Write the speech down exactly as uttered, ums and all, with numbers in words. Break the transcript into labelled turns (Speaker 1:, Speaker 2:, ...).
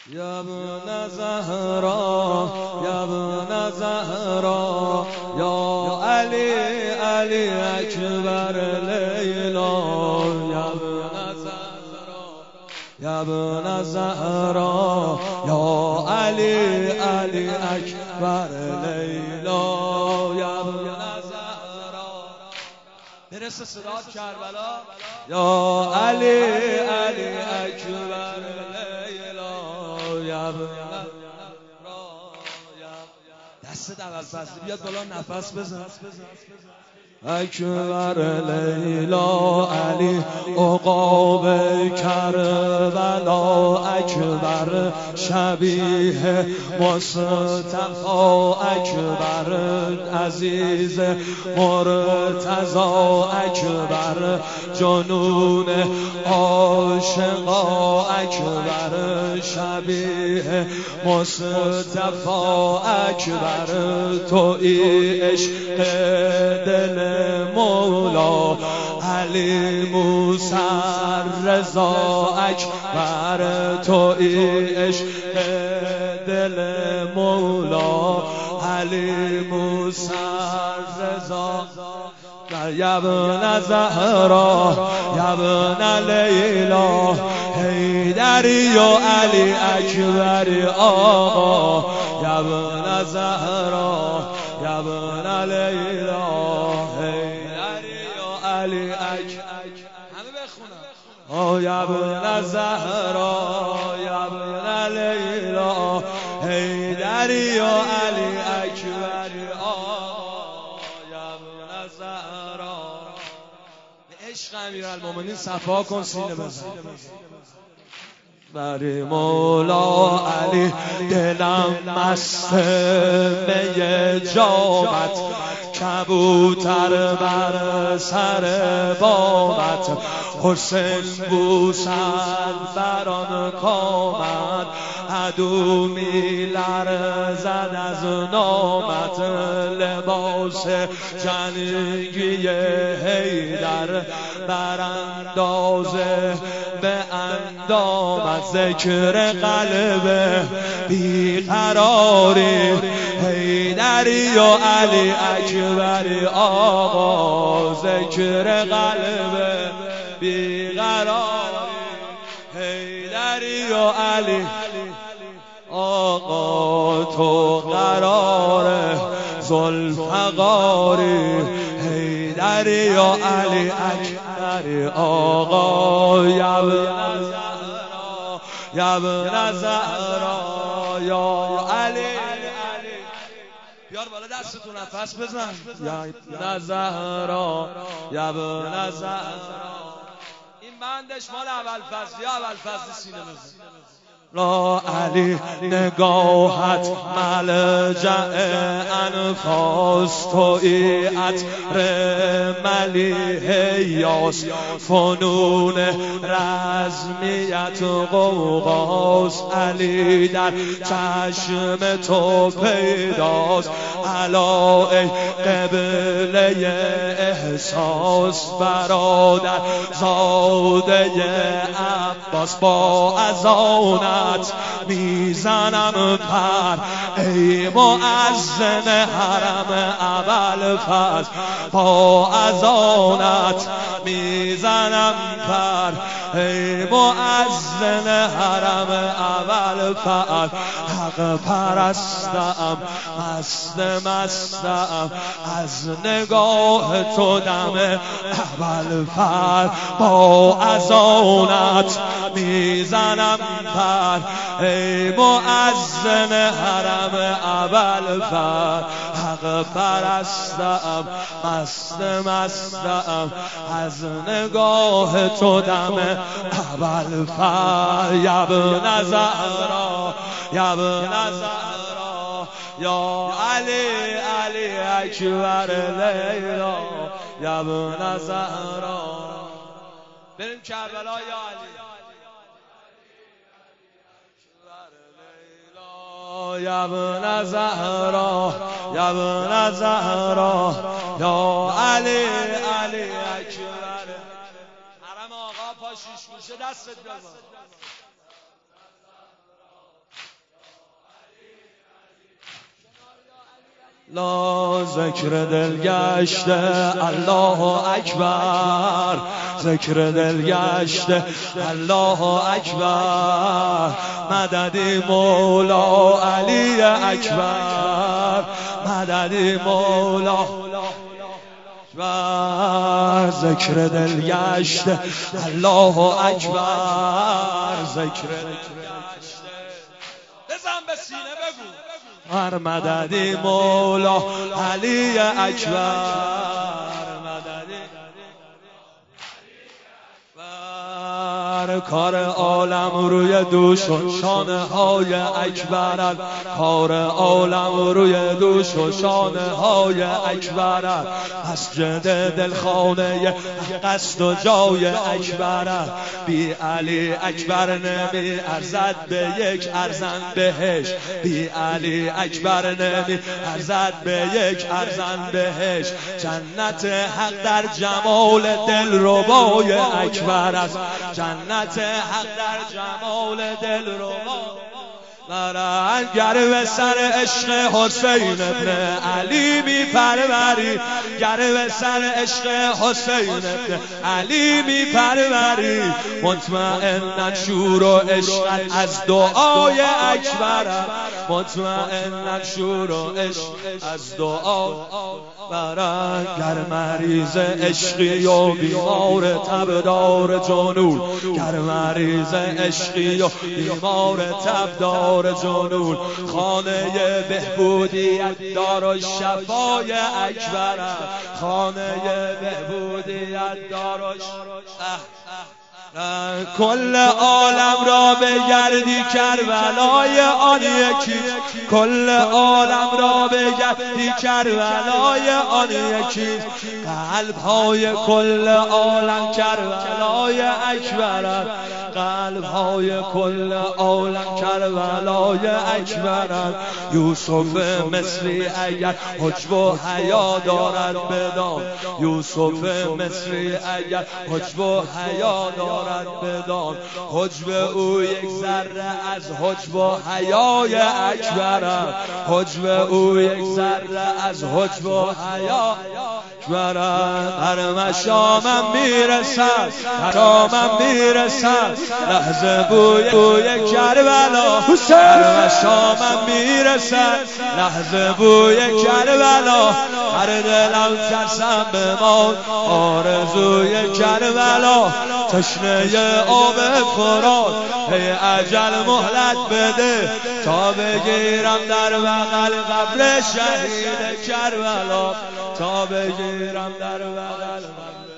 Speaker 1: یا ابن زهرا یا ابن زهرا یا علی علی اکبر لیلا یا ابن زهرا یا ابن زهرا یا علی علی اکبر لیلا یا ابن زهرا برسه صدا کربلا یا علی علی اکبر لیلا یا ابن دست اول فصلی بیاد بالا نفس بزن اکبر لیلا علی عقاب کربلا اکبر شبیه مصطفی اکبر عزیز مرتضی اکبر جنون عاشقا اکبر شبیه مصطفی اکبر تویی عشق دل مولا علی موسی رضا اکبر تویی عشق دل مولا علی موسی رضا یا ابن زهرا یا ابن لیلا حیدری و علی اکبر آقا یا ابن زهرا یا ابن لیلا حیدری و علی اکبر همه بخونم یا ابن زهرا یا ابن لیلا حیدری و علی اکبر آقا یا ابن زهرا به عشق امیرالمومنین صفا کن سینه بزن بری مولا علی دلم مست می جامت کبوتر بر سر بامت حسین بوسد بر آن کامت عدو می لرزد از نامت لباس جنگی حیدر بر اندازه به اندامت ذکر قلب بیقراری حیدری و علی اکبر آقا ذکر قلب بیقراری حیدری و علی آقا تو قرار ذوالفقاری حیدری و علی اکبر آقا یا ابن زهرا یا ابن زهرا یا علی بیار بالا دستتو نفس بزن یا ابن زهرا یا ابن زهرا این بندش مال اول فصل یا اول فصل سینه بزن را علی نگاهت ملجأ انفاس تویی عطر ملیح یاس فنون رزمیت غوغاس علی در چشم تو پیداست علا ای قبله احساس برادر زاده عباس با اذانت میزنم پر ای مؤذن حرم اول فصل با اذانت میزنم پر ای مؤذن حرم اول فصل حق پرستم مست مستم از نگاه تو دم اول فصل با اذانت میزنم پر ای مؤذن حرم اول فصل حق پرستم مست مستم از نگاه تو دم اول فصل یا ابن زهرا یا ابن زهرا یا علی علی اکبر لیلا یا ابن زهرا بریم کربلا یا علی یا ابن زهرا یا ابن زهرا یا علی علی اکبر حرم آقا پا شیش گوشه دستت بزن لا ذکر دل گشته الله اکبر، ذکر دل گشته الله اکبر، مددی مولا علی اکبر، مددی مولا اکبر، ذکر دل گشته الله اکبر، ذکر دل گشته. بزن به سینه بگو هر مددی مولا علی اکبر، مددی کار عالم روی دوش و شانه های اکبرت، کار عالم روی دوش و شانه های اکبرت، مسجد دلخانه قصد و جای اکبرت، بی علی اکبر نمی ارزد به یک ارزن بهش، بی علی اکبر نمی ارزد به یک ارزن بهش، جنت حق در جمال دلربای اکبر است، جنت حق در جمال دلربا، برن گر به سر عشق حسین ابن علی می پروری، گر به سر عشق حسین ابن علی می پروری، مطمئنا شور و عشقت از دعای اکبرت، مطمئنا شور و عشق از دعا، برن گر مریض عشقی و بیمار تبدار جنون، گر مریض عشقی و بیمار تبدار جنون، خانه بهبودیت دار و شفای اکبرت، خانه بهبودیت دار و کل عالم را بگردی کربلای آن یکی، کل عالم را بگردی کربلای آن یکی، قلب های کل عالم کربلای اکبرت، قلب های کل عالم کربلای اکبرت، یوسف مصری اگر حجب و حیا دارد بدان، یوسف مصری اگر حجب و حیا دارد بدان، حجب او یک ذره از حجب و حیای اکبرت، حجب او یک ذره از حجب و حیا اکبرت، هر مشامم میرسد، مشامم میرسد لحظه بوی بوی کربلا، هر مشامم میرسد لحظه بوی کربلا، هر دلم ترسم بمان آرزوی کربلا، تشنه آب فرات هی اجل مهلت بده، تا بگیرم در بغل قبر شهید کربلا، تا بگیرم در بغل